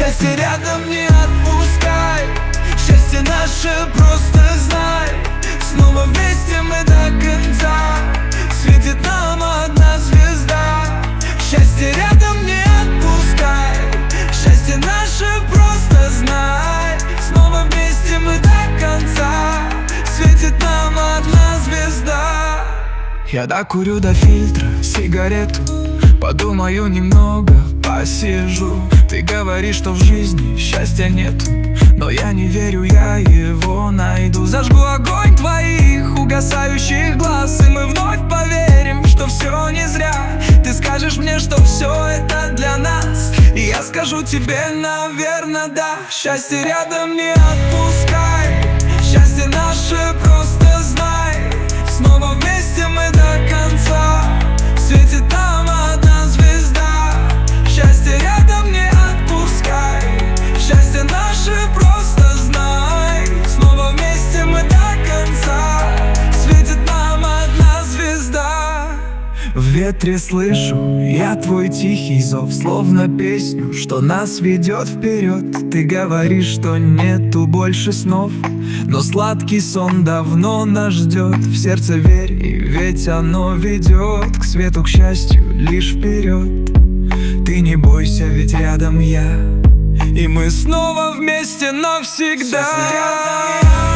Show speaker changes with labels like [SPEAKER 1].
[SPEAKER 1] Счастье рядом, не отпускай. Счастье наше, просто знай. Снова вместе мы до конца. Светит нам одна звезда. Счастье рядом, не отпускай. Счастье наше, просто знай. Снова вместе мы до конца. Светит нам одна звезда. Я докурю до фильтра сигарету, подумаю немного, посижу. Ты говоришь, что в жизни счастья нету, но я не верю, я его найду. Зажгу огонь твоих угасающих глаз, и мы вновь поверим, что все не зря. Ты скажешь мне, что все это для нас, и я скажу тебе, наверное, да. Счастье рядом, не отпускай. Счастье наше, просто знай. Снова вместе мы до конца. Светит нам одна звезда. Счастье рядом, не отпускай. Счастье наше, просто знай. Снова вместе мы до конца. Светит нам одна звезда. В ветре слышу я твой тихий зов, словно песню, что нас ведет вперед. Ты говоришь, что нету больше снов, но сладкий сон давно нас ждет. В сердце верь, и ведь оно ведет к свету, к счастью, лишь вперед. Ты не бойся, ведь рядом я, и мы снова вместе навсегда.